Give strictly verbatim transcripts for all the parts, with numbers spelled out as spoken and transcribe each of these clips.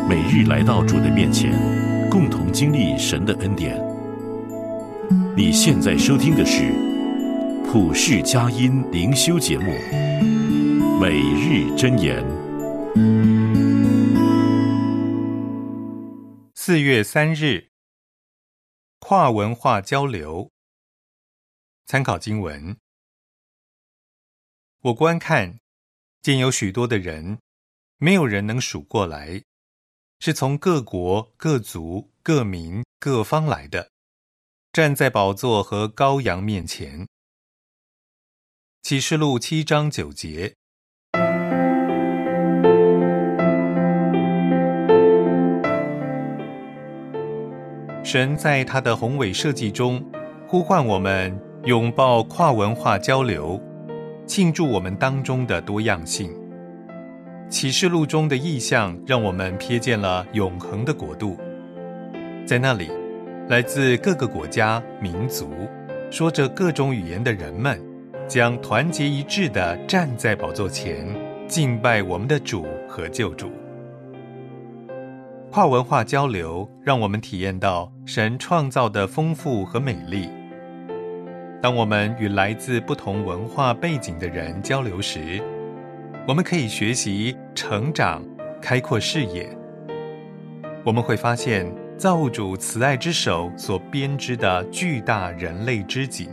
每日来到主的面前，共同经历神的恩典。你现在收听的是普世佳音灵修节目《每日箴言》。 四月三日，跨文化交流。参考经文：我观看，见有许多的人，没有人能数过来，是从各国、各族、各民、各方来的，站在宝座和羔羊面前。启示录七章九节。神在他的宏伟设计中，呼唤我们拥抱跨文化交流，庆祝我们当中的多样性。启示录中的意象让我们瞥见了永恒的国度，在那里，来自各个国家、民族，说着各种语言的人们，将团结一致地站在宝座前，敬拜我们的主和救主。跨文化交流让我们体验到神创造的丰富和美丽。当我们与来自不同文化背景的人交流时，我们可以学习、成长、开阔视野。我们会发现造物主慈爱之手所编织的巨大人类织锦。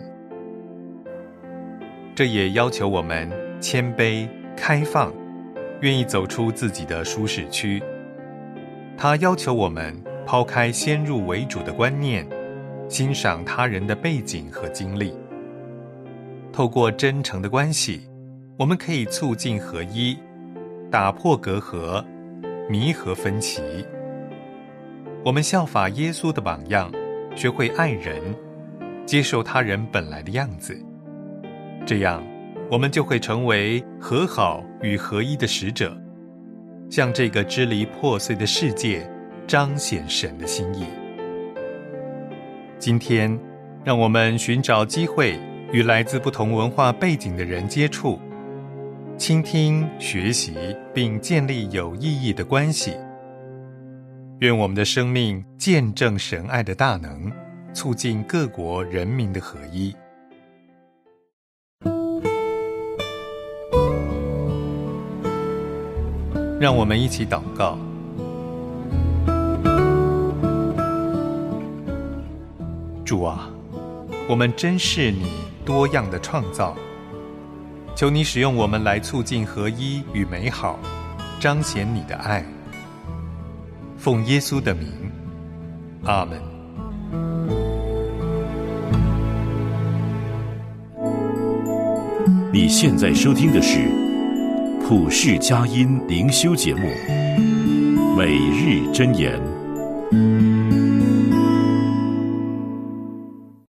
这也要求我们谦卑、开放，愿意走出自己的舒适区。它要求我们抛开先入为主的观念，欣赏他人的背景和经历。透过真诚的关系，我们可以促进合一，打破隔阂，弥合分歧。我们效法耶稣的榜样，学会爱人，接受他人本来的样子。这样，我们就会成为和好与合一的使者，向这个支离破碎的世界彰显神的心意。今天，让我们寻找机会与来自不同文化背景的人接触，倾听、学习并建立有意义的关系。愿我们的生命见证神爱的大能，促进各国人民的合一。让我们一起祷告。主啊，我们珍视你多样的创造，求你使用我们来促进合一与美好，彰显你的爱。奉耶稣的名，阿们。 你现在收听的是普世佳音灵修节目《每日箴言》。